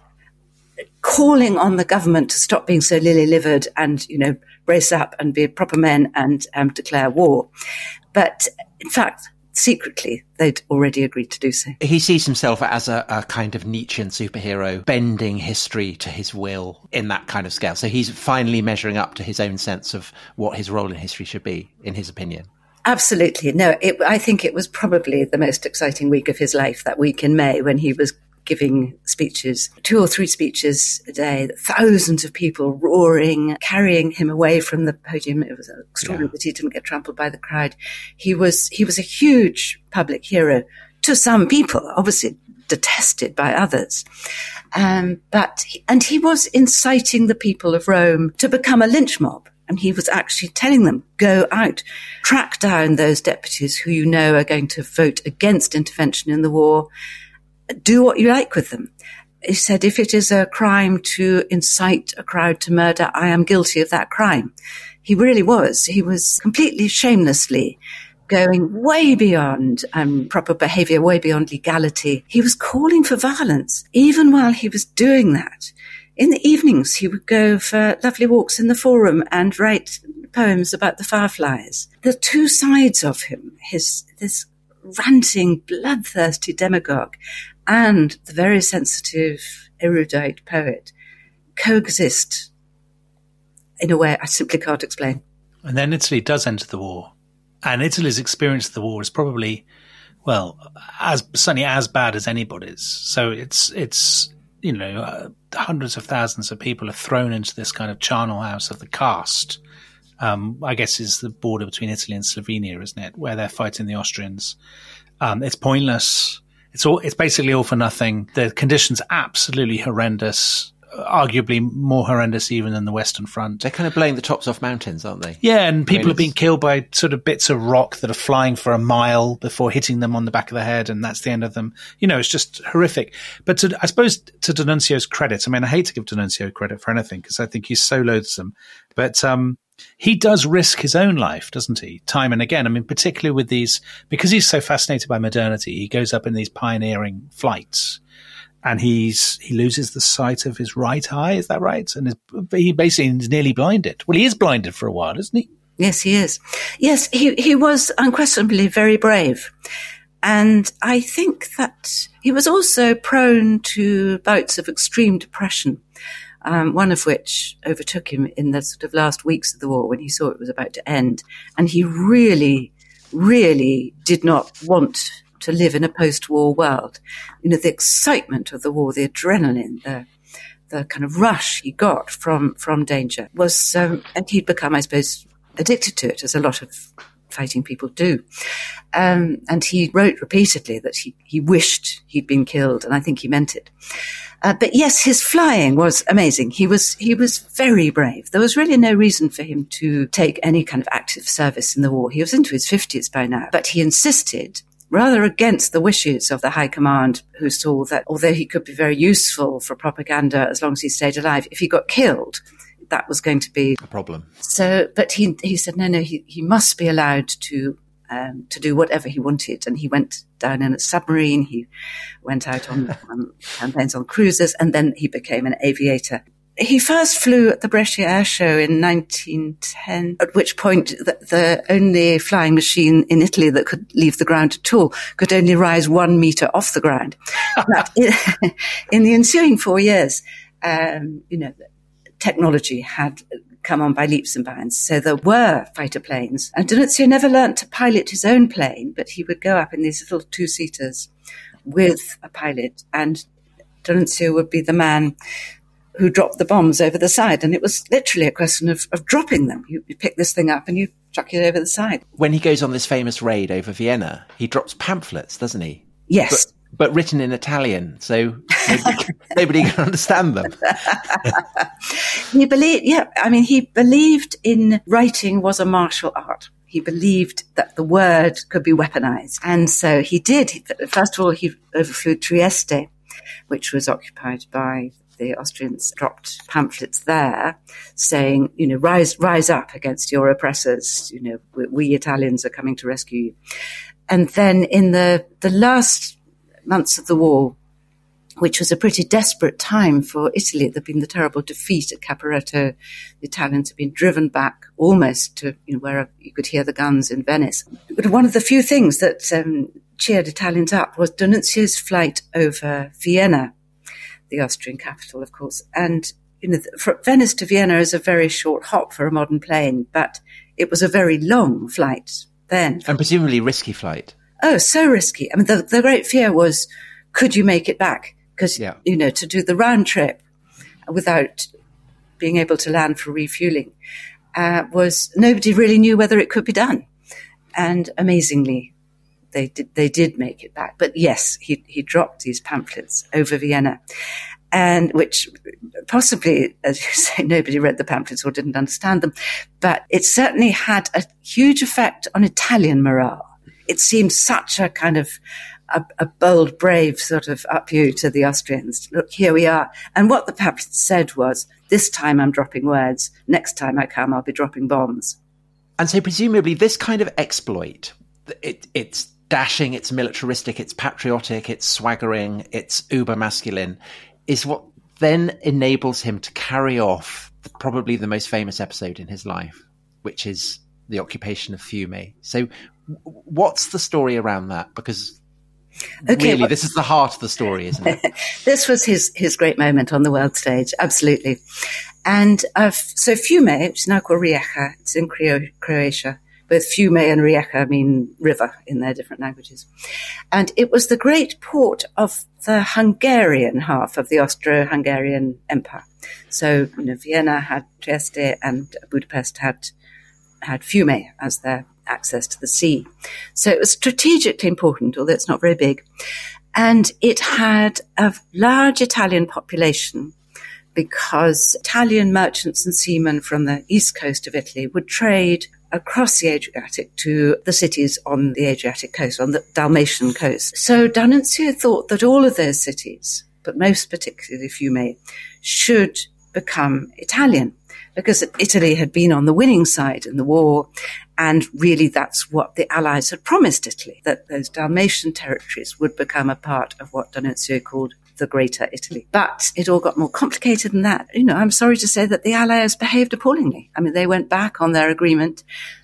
calling on the government to stop being so lily-livered and, brace up and be proper men and declare war. But in fact, secretly, they'd already agreed to do so. He sees himself as a kind of Nietzschean superhero, bending history to his will in that kind of scale. So he's finally measuring up to his own sense of what his role in history should be, in his opinion. Absolutely. No, I think it was probably the most exciting week of his life, that week in May, when he was giving speeches, 2 or 3 speeches a day, thousands of people roaring, carrying him away from the podium. It was extraordinary that he didn't get trampled by the crowd. He was a huge public hero to some people, obviously detested by others. But he was inciting the people of Rome to become a lynch mob. And he was actually telling them, go out, track down those deputies who are going to vote against intervention in the war. Do what you like with them. He said, if it is a crime to incite a crowd to murder, I am guilty of that crime. He really was. He was completely shamelessly going way beyond proper behavior, way beyond legality. He was calling for violence. Even while he was doing that, in the evenings, he would go for lovely walks in the Forum and write poems about the fireflies. The two sides of him, this ranting, bloodthirsty demagogue and the very sensitive, erudite poet, coexist in a way I simply can't explain. And then Italy does enter the war. And Italy's experience of the war is probably, certainly as bad as anybody's. So it's hundreds of thousands of people are thrown into this kind of charnel house of the Karst. I guess is the border between Italy and Slovenia, isn't it? Where they're fighting the Austrians. It's pointless. It's basically all for nothing. The conditions absolutely horrendous, arguably more horrendous even than the Western Front. They're kind of blowing the tops off mountains, aren't they? Yeah, and people are being killed by sort of bits of rock that are flying for a mile before hitting them on the back of the head, and that's the end of them. It's just horrific. But I suppose to D'Annunzio's credit, I hate to give D'Annunzio credit for anything because I think he's so loathsome, but he does risk his own life, doesn't he? Time and again. Particularly with these, because he's so fascinated by modernity, he goes up in these pioneering flights and he loses the sight of his right eye. Is that right? And he basically is nearly blinded. Well, he is blinded for a while, isn't he? Yes, he is. Yes, he was unquestionably very brave. And I think that he was also prone to bouts of extreme depression, one of which overtook him in the sort of last weeks of the war when he saw it was about to end. And he really, really did not want to live in a post-war world. You know, the excitement of the war, the adrenaline, the kind of rush he got from danger was, and he'd become, I suppose, addicted to it, as a lot of fighting people do. And he wrote repeatedly that he wished he'd been killed, and I think he meant it. But yes, his flying was amazing. He was very brave. There was really no reason for him to take any kind of active service in the war. He was into his 50s by now, but he insisted, rather against the wishes of the High Command, who saw that although he could be very useful for propaganda as long as he stayed alive, if he got killed, that was going to be a problem. So, but he said, no, he must be allowed to do whatever he wanted. And he went down in a submarine. He went out on campaigns on cruises, and then he became an aviator. He first flew at the Brescia Air Show in 1910, at which point the only flying machine in Italy that could leave the ground at all could only rise 1 meter off the ground. But in the ensuing 4 years, technology had come on by leaps and bounds. So there were fighter planes. And D'Annunzio never learnt to pilot his own plane, but he would go up in these little two-seaters with a pilot, and D'Annunzio would be the man who dropped the bombs over the side. And it was literally a question of dropping them. You pick this thing up and you chuck it over the side. When he goes on this famous raid over Vienna, he drops pamphlets, doesn't he? Yes. But written in Italian, so nobody can understand them. He believed in writing was a martial art. He believed that the word could be weaponized. And so he did. First of all, he overflew Trieste, which was occupied by the Austrians, dropped pamphlets there saying, rise up against your oppressors. We Italians are coming to rescue you. And then in the last months of the war, which was a pretty desperate time for Italy. There'd been the terrible defeat at Caporetto. The Italians had been driven back almost to where you could hear the guns in Venice. But one of the few things that cheered Italians up was D'Annunzio's flight over Vienna, the Austrian capital, of course. And from Venice to Vienna is a very short hop for a modern plane, but it was a very long flight then. And presumably risky flight. Oh, so risky. I mean, the great fear was, could you make it back? Because, to do the round trip without being able to land for refueling was nobody really knew whether it could be done. And amazingly, they did make it back. But yes, he dropped these pamphlets over Vienna, and which possibly, as you say, nobody read the pamphlets or didn't understand them. But it certainly had a huge effect on Italian morale. It seemed such a kind of a bold, brave sort of upheaval to the Austrians. Look, here we are. And what the pamphlet said was, this time I'm dropping words. Next time I come, I'll be dropping bombs. And so presumably this kind of exploit, it's dashing, it's militaristic, it's patriotic, it's swaggering, it's uber masculine, is what then enables him to carry off probably the most famous episode in his life, which is the occupation of Fiume. So what's the story around that? Because really, this is the heart of the story, isn't it? This was his great moment on the world stage, absolutely. And so Fiume, which is now called Rijeka, it's in Croatia. Both Fiume and Rijeka mean river in their different languages. And it was the great port of the Hungarian half of the Austro-Hungarian Empire. So, Vienna had Trieste and Budapest had Fiume as their access to the sea. So it was strategically important, although it's not very big. And it had a large Italian population because Italian merchants and seamen from the east coast of Italy would trade across the Adriatic to the cities on the Adriatic coast, on the Dalmatian coast. So D'Annunzio thought that all of those cities, but most particularly Fiume, should become Italian, because Italy had been on the winning side in the war, and really that's what the Allies had promised Italy, that those Dalmatian territories would become a part of what D'Annunzio called the Greater Italy. But it all got more complicated than that. I'm sorry to say that the Allies behaved appallingly. I mean, they went back on their agreement.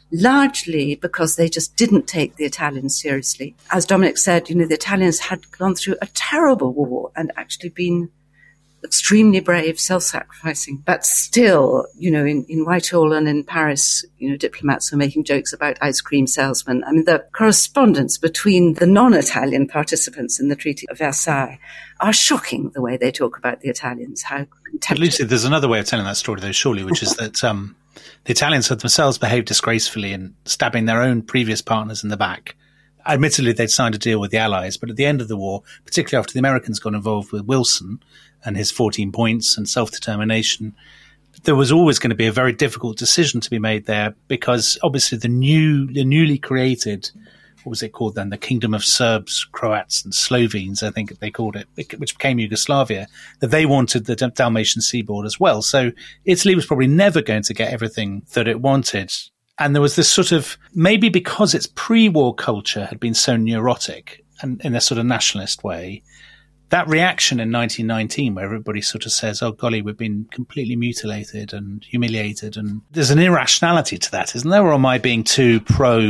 largely because they just didn't take the Italians seriously. As Dominic said, the Italians had gone through a terrible war and actually been extremely brave, self-sacrificing. But still, in Whitehall and in Paris, diplomats were making jokes about ice cream salesmen. I mean, the correspondence between the non-Italian participants in the Treaty of Versailles are shocking, the way they talk about the Italians. How But Lucy, there's another way of telling that story, though, surely, which is that the Italians had themselves behaved disgracefully in stabbing their own previous partners in the back. Admittedly, they'd signed a deal with the Allies, but at the end of the war, particularly after the Americans got involved with Wilson and his 14 points and self-determination, there was always going to be a very difficult decision to be made there, because obviously the newly created, what was it called then? The Kingdom of Serbs, Croats and Slovenes, I think they called it, which became Yugoslavia, that they wanted the Dalmatian seaboard as well. So Italy was probably never going to get everything that it wanted. And there was this sort of, maybe because its pre-war culture had been so neurotic and in a sort of nationalist way, that reaction in 1919 where everybody sort of says, oh, golly, we've been completely mutilated and humiliated. And there's an irrationality to that, isn't there? Or am I being too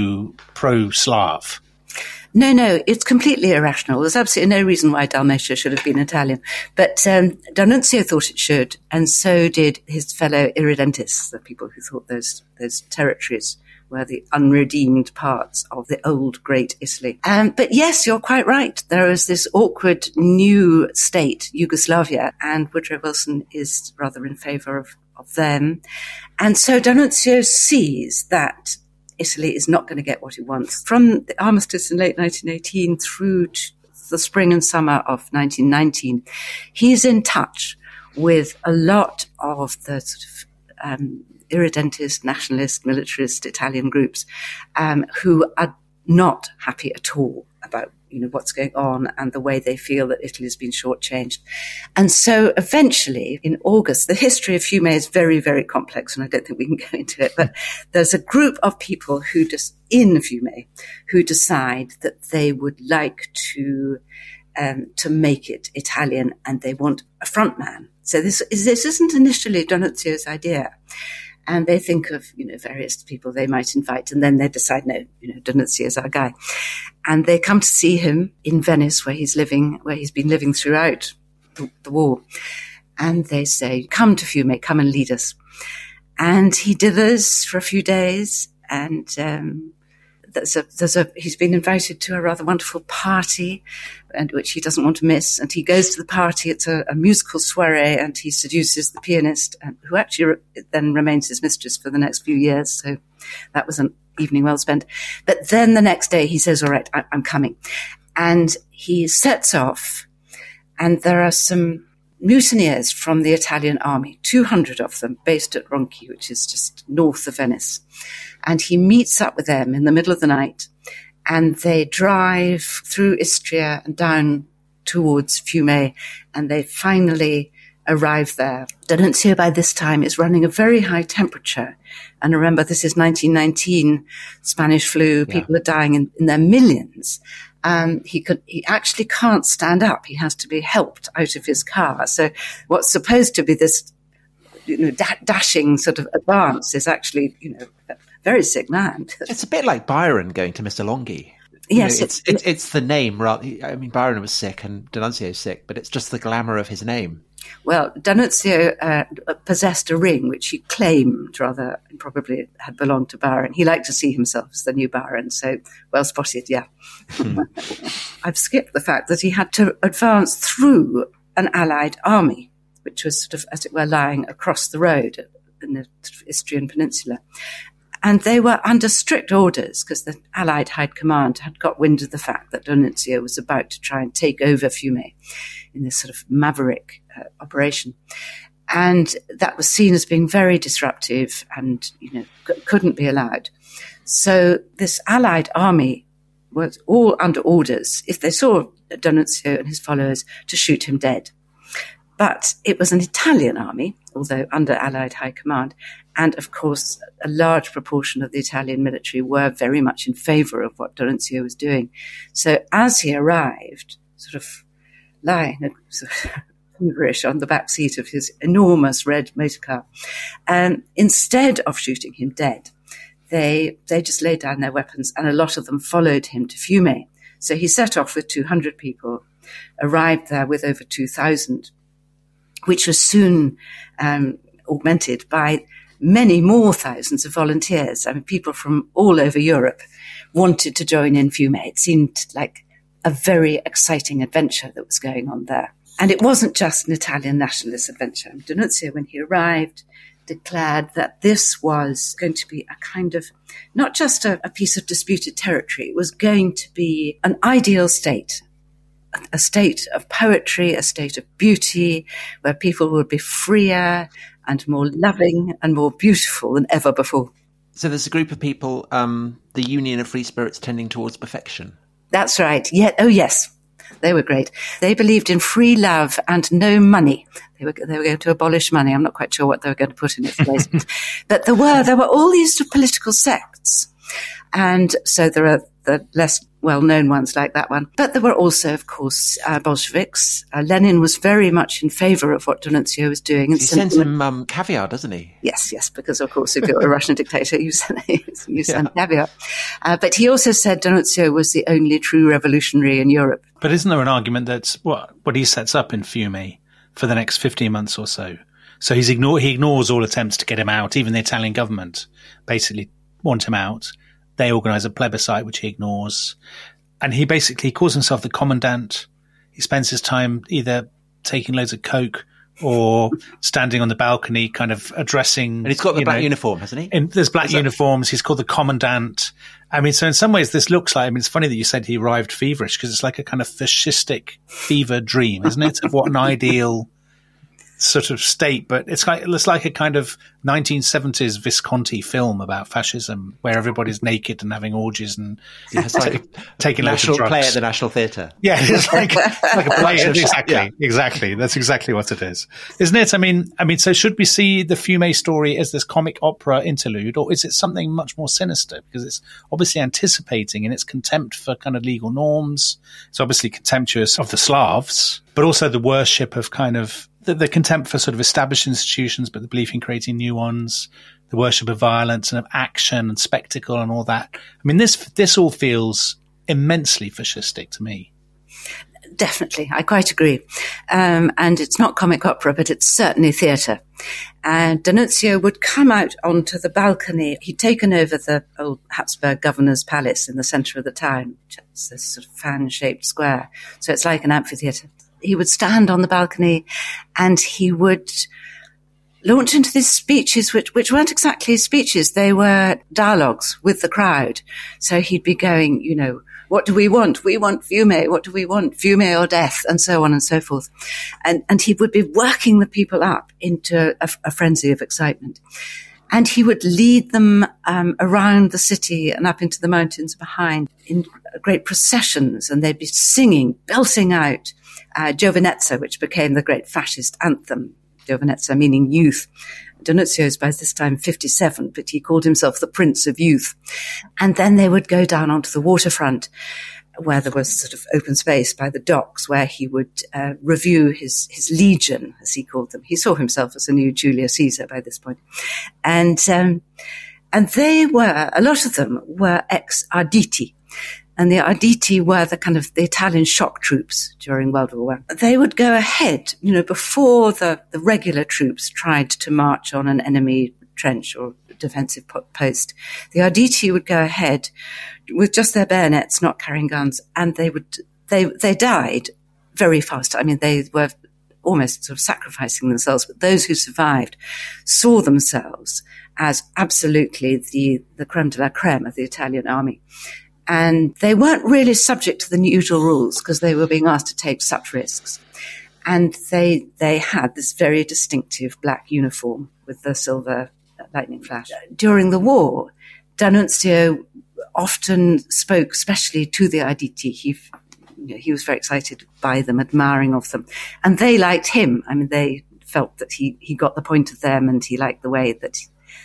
pro-Slav? No, it's completely irrational. There's absolutely no reason why Dalmatia should have been Italian. But D'Annunzio thought it should, and so did his fellow Irredentists, the people who thought those territories were the unredeemed parts of the old great Italy. But yes, you're quite right. There is this awkward new state, Yugoslavia, and Woodrow Wilson is rather in favour of them. And so D'Annunzio sees that Italy is not going to get what it wants. From the armistice in late 1918 through to the spring and summer of 1919, he's in touch with a lot of the sort of irredentist, nationalist, militarist Italian groups who are not happy at all about what's going on and the way they feel that Italy has been shortchanged. And so eventually, in August, the history of Fiume is very, very complex, and I don't think we can go into it, but there's a group of people in Fiume who decide that they would like to make it Italian, and they want a front man. So this isn't initially D'Annunzio's idea. And they think of, various people they might invite. And then they decide, no, D'Annunzio is our guy. And they come to see him in Venice, where he's been living throughout the war. And they say, come to Fiume, come and lead us. And he dithers for a few days. And he's been invited to a rather wonderful party, and which he doesn't want to miss. And he goes to the party. It's a musical soiree, and he seduces the pianist, who actually then remains his mistress for the next few years. So that was an evening well spent. But then the next day he says, all right, I'm coming. And he sets off, and there are some mutineers from the Italian army, 200 of them, based at Ronchi, which is just north of Venice. And he meets up with them in the middle of the night, and they drive through Istria and down towards Fiume, and they finally arrive there. D'Annunzio by this time is running a very high temperature. And remember, this is 1919, Spanish flu, people are dying in their millions. He actually can't stand up. He has to be helped out of his car. So what's supposed to be this, dashing sort of advance is actually, a very sick man. It's a bit like Byron going to Mr. Longhi. Yes, it's the name. I mean, Byron was sick and D'Annunzio is sick, but it's just the glamour of his name. Well, D'Annunzio possessed a ring which he claimed rather improbably had belonged to Byron. He liked to see himself as the new Byron, so well spotted, yeah. I've skipped the fact that he had to advance through an Allied army, which was sort of, as it were, lying across the road in the Istrian Peninsula. And they were under strict orders because the Allied High Command had got wind of the fact that D'Annunzio was about to try and take over Fiume in this sort of maverick operation. And that was seen as being very disruptive and, couldn't be allowed. So this Allied army was all under orders, if they saw D'Annunzio and his followers, to shoot him dead. But it was an Italian army, although under Allied High Command. And, of course, a large proportion of the Italian military were very much in favour of what D'Annunzio was doing. So as he arrived, sort of lying sort of feverish on the back seat of his enormous red motor car, instead of shooting him dead, they just laid down their weapons, and a lot of them followed him to Fiume. So he set off with 200 people, arrived there with over 2,000, which was soon augmented by many more thousands of volunteers. I mean, people from all over Europe wanted to join in Fiume. It seemed like a very exciting adventure that was going on there. And it wasn't just an Italian nationalist adventure. D'Annunzio, when he arrived, declared that this was going to be a kind of, not just a piece of disputed territory, it was going to be an ideal state, a state of poetry, a state of beauty, where people would be freer and more loving and more beautiful than ever before. So there's a group of people, the Union of Free Spirits Tending Towards Perfection. That's right. Yeah. Oh, yes. They were great. They believed in free love and no money. They were going to abolish money. I'm not quite sure what they were going to put in its place. But there were all these political sects. And so there are the less well-known ones like that one. But there were also, of course, Bolsheviks. Lenin was very much in favor of what D'Annunzio was doing. He sends him caviar, doesn't he? Yes, because, of course, if you're a Russian dictator, you send caviar. But he also said D'Annunzio was the only true revolutionary in Europe. But isn't there an argument that's what he sets up in Fiume for the next 15 months or so? So he ignores all attempts to get him out. Even the Italian government basically want him out. They organise a plebiscite, which he ignores. And he basically calls himself the commandant. He spends his time either taking loads of coke or standing on the balcony kind of addressing... And he's got the black uniform, hasn't he? There's black uniforms. He's called the commandant. I mean, so in some ways this looks like... I mean, it's funny that you said he arrived feverish because it's like a kind of fascistic fever dream, isn't it? Of what an ideal sort of state, but it's like a kind of 1970s Visconti film about fascism where everybody's naked and having orgies and taking loads of drugs. Play at the National Theatre. Yeah, it's like a play. Exactly. That's exactly what it is, isn't it? I mean, so should we see the Fiume story as this comic opera interlude, or is it something much more sinister? Because it's obviously anticipating in its contempt for kind of legal norms. It's obviously contemptuous of the Slavs, but also the worship of kind of the contempt for sort of established institutions, but the belief in creating new ones, the worship of violence and of action and spectacle and all that. I mean, this all feels immensely fascistic to me. Definitely. I quite agree. And it's not comic opera, but it's certainly theatre. And D'Annunzio would come out onto the balcony. He'd taken over the old Habsburg governor's palace in the centre of the town. It's this sort of fan-shaped square. So it's like an amphitheatre. He would stand on the balcony and he would launch into these speeches, which weren't exactly speeches. They were dialogues with the crowd. So he'd be going, what do we want? We want Fiume. What do we want? Fiume or death? And so on and so forth. And he would be working the people up into a frenzy of excitement. And he would lead them around the city and up into the mountains behind in great processions. And they'd be singing, belting out Giovinezza, which became the great fascist anthem. Giovinezza meaning youth. D'Annunzio is by this time 57, but he called himself the Prince of Youth. And then they would go down onto the waterfront where there was sort of open space by the docks where he would review his legion, as he called them. He saw himself as a new Julius Caesar by this point. And they were, a lot of them were ex-Arditi. And the Arditi were the kind of the Italian shock troops during World War I. They would go ahead, before the regular troops tried to march on an enemy trench or defensive post. The Arditi would go ahead with just their bayonets, not carrying guns, and they died very fast. I mean, they were almost sort of sacrificing themselves, but those who survived saw themselves as absolutely the creme de la creme of the Italian army. And they weren't really subject to the usual rules because they were being asked to take such risks. And they had this very distinctive black uniform with the silver lightning flash. During the war, D'Annunzio often spoke, especially to the Arditi. He was very excited by them, admiring of them. And they liked him. I mean, they felt that he got the point of them and he liked the way that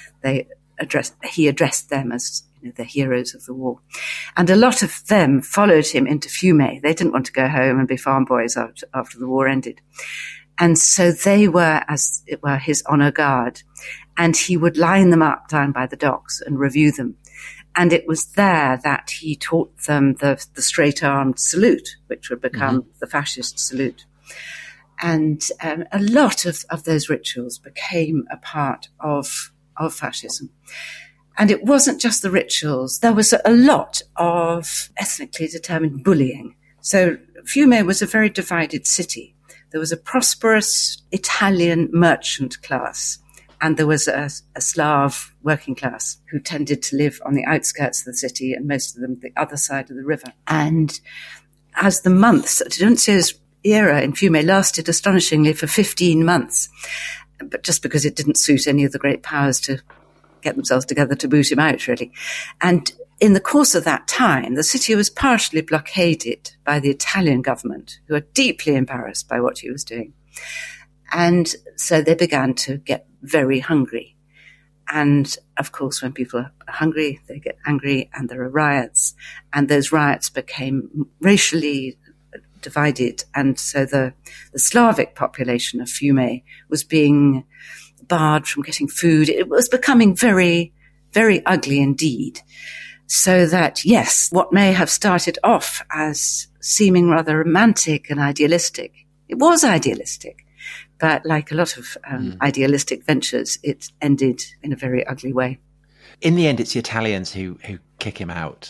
he addressed them as the heroes of the war. And a lot of them followed him into Fiume. They didn't want to go home and be farm boys after the war ended. And so they were, as it were, his honor guard. And he would line them up down by the docks and review them. And it was there that he taught them the straight-armed salute, which would become the fascist salute. And a lot of those rituals became a part of fascism. And it wasn't just the rituals. There was a lot of ethnically determined bullying. So Fiume was a very divided city. There was a prosperous Italian merchant class, and there was a Slav working class who tended to live on the outskirts of the city, and most of them the other side of the river. And as the months, D'Annunzio's era in Fiume lasted astonishingly for 15 months, but just because it didn't suit any of the great powers to get themselves together to boot him out, really. And in the course of that time, the city was partially blockaded by the Italian government, who were deeply embarrassed by what he was doing. And so they began to get very hungry. And of course, when people are hungry, they get angry, and there are riots. And those riots became racially divided. And so the Slavic population of Fiume was being barred from getting food. It was becoming very, very ugly indeed. So that, yes, what may have started off as seeming rather romantic and idealistic, it was idealistic. But like a lot of idealistic ventures, it ended in a very ugly way. In the end, it's the Italians who kick him out.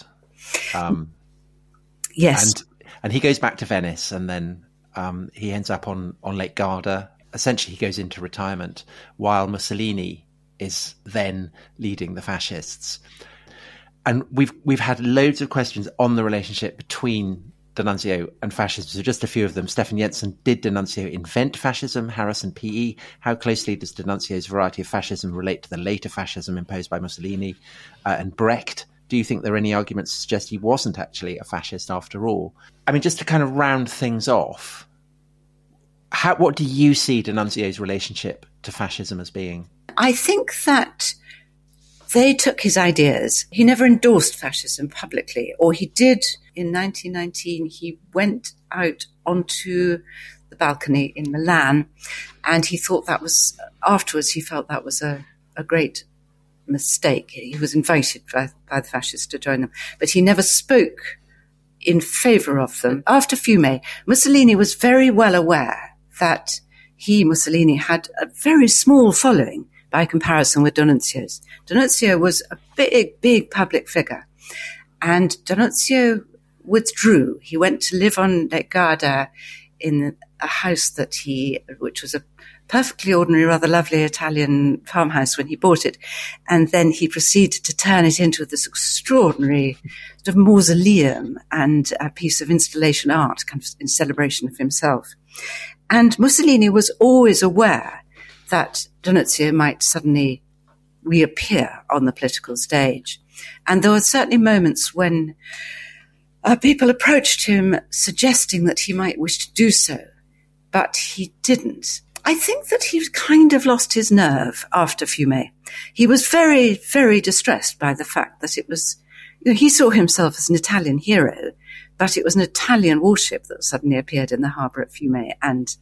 Yes. And he goes back to Venice, and then he ends up on Lake Garda. Essentially, he goes into retirement, while Mussolini is then leading the fascists. And we've had loads of questions on the relationship between D'Annunzio and fascism. So just a few of them. Stefan Jensen, did D'Annunzio invent fascism? Harrison P.E., how closely does D'Annunzio's variety of fascism relate to the later fascism imposed by Mussolini? And Brecht, do you think there are any arguments to suggest he wasn't actually a fascist after all? I mean, just to kind of round things off, what do you see D'Annunzio's relationship to fascism as being? I think that they took his ideas. He never endorsed fascism publicly, or he did in 1919. He went out onto the balcony in Milan, and he thought that was, afterwards he felt that was a great mistake. He was invited by the fascists to join them, but he never spoke in favour of them. After Fiume, Mussolini was very well aware that Mussolini had a very small following by comparison with D'Annunzio's. D'Annunzio was a big public figure, and D'Annunzio withdrew. He went to live on Lake Garda in a house which was a perfectly ordinary, rather lovely Italian farmhouse when he bought it, and then he proceeded to turn it into this extraordinary sort of mausoleum and a piece of installation art, kind of in celebration of himself. And Mussolini was always aware that D'Annunzio might suddenly reappear on the political stage. And there were certainly moments when people approached him suggesting that he might wish to do so, but he didn't. I think that he kind of lost his nerve after Fiume. He was very, very distressed by the fact that it was, he saw himself as an Italian hero, but it was an Italian warship that suddenly appeared in the harbour at Fiume and,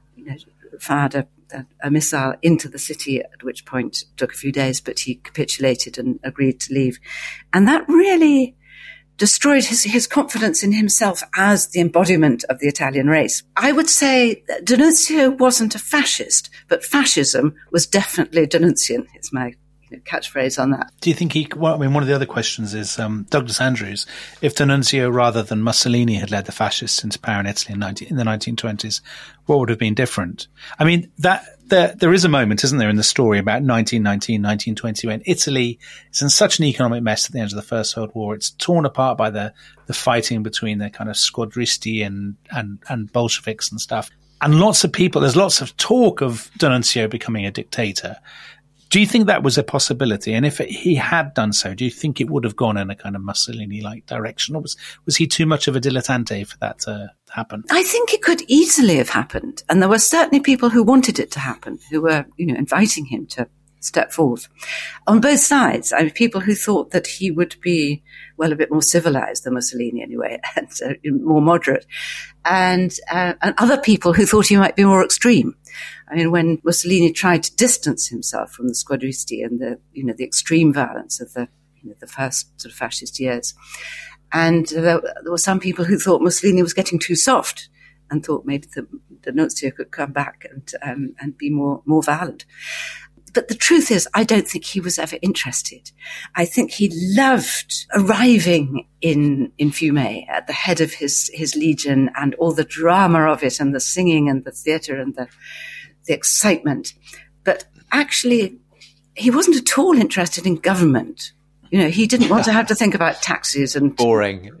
fired a missile into the city, at which point it took a few days, but he capitulated and agreed to leave. And that really destroyed his confidence in himself as the embodiment of the Italian race. I would say that D'Annunzio wasn't a fascist, but fascism was definitely D'Annunzian. It's my catchphrase on that. Do you think one of the other questions is, Douglas Andrews, if D'Annunzio rather than Mussolini had led the fascists into power in Italy in the 1920s, what would have been different? I mean, there is a moment, isn't there, in the story about 1919, 1920, when Italy is in such an economic mess at the end of the First World War. It's torn apart by the fighting between the kind of squadristi and Bolsheviks and stuff. And there's lots of talk of D'Annunzio becoming a dictator. Do you think that was a possibility? And if he had done so, do you think it would have gone in a kind of Mussolini-like direction? Or was he too much of a dilettante for that to happen? I think it could easily have happened. And there were certainly people who wanted it to happen, who were, inviting him to step forth on both sides. I mean, people who thought that he would be, well, a bit more civilized than Mussolini anyway, and more moderate, and other people who thought he might be more extreme. I mean, when Mussolini tried to distance himself from the squadristi and the extreme violence of the first sort of fascist years, and there were some people who thought Mussolini was getting too soft and thought maybe the Nunzio could come back and be more violent. But the truth is, I don't think he was ever interested. I think he loved arriving in Fiume at the head of his legion and all the drama of it and the singing and the theatre and the excitement. But actually, he wasn't at all interested in government. He didn't want to have to think about taxes and boring.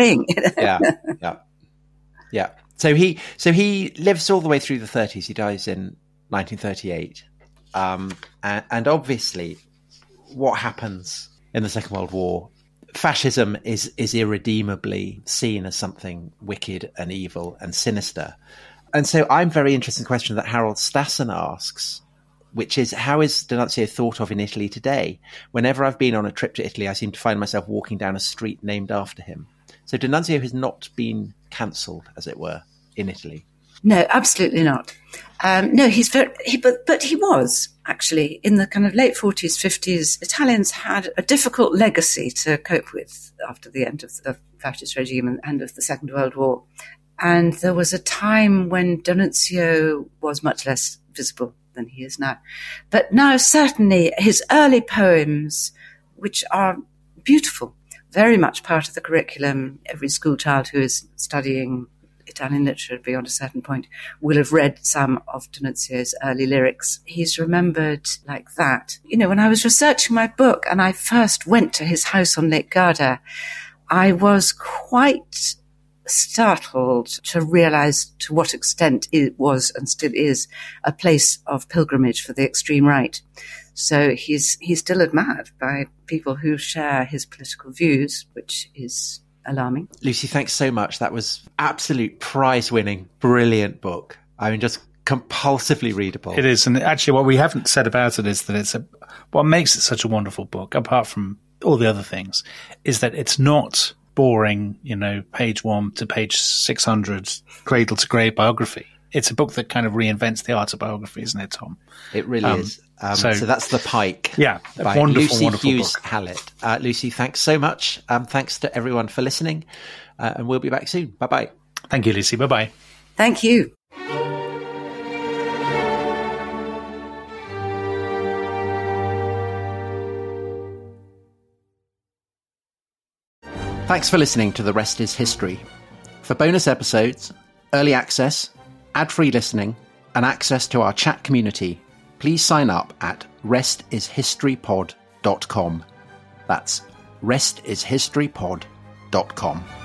Yeah. So he lives all the way through the 30s. He dies in 1938. And obviously, what happens in the Second World War, fascism is irredeemably seen as something wicked and evil and sinister. And so I'm very interested in the question that Harold Stassen asks, which is, how is D'Annunzio thought of in Italy today? Whenever I've been on a trip to Italy, I seem to find myself walking down a street named after him. So D'Annunzio has not been cancelled, as it were, in Italy. No, absolutely not. No, but he was actually in the kind of late 40s, 50s. Italians had a difficult legacy to cope with after the end of the fascist regime and end of the Second World War. And there was a time when D'Annunzio was much less visible than he is now. But now, certainly, his early poems, which are beautiful, very much part of the curriculum. Every school child who is studying Italian literature beyond a certain point will have read some of D'Annunzio's early lyrics. He's remembered like that. When I was researching my book and I first went to his house on Lake Garda, I was quite startled to realize to what extent it was and still is a place of pilgrimage for the extreme right. So he's still admired by people who share his political views, which is alarming. Lucy, thanks so much. That was absolute prize-winning, brilliant book. I mean, just compulsively readable. It is. And actually what we haven't said about it is that what makes it such a wonderful book, apart from all the other things, is that it's not boring, page 1 to page 600, cradle to grave biography. It's a book that kind of reinvents the art of biography, isn't it, Tom? It really is. So that's The Pike. Yeah, by wonderful, Lucy wonderful Hughes book. Hallett. Lucy, thanks so much. Thanks to everyone for listening. And we'll be back soon. Bye-bye. Thank you, Lucy. Bye-bye. Thank you. Thanks for listening to The Rest is History. For bonus episodes, early access, ad-free listening, and access to our chat community, please sign up at restishistorypod.com. That's restishistorypod.com.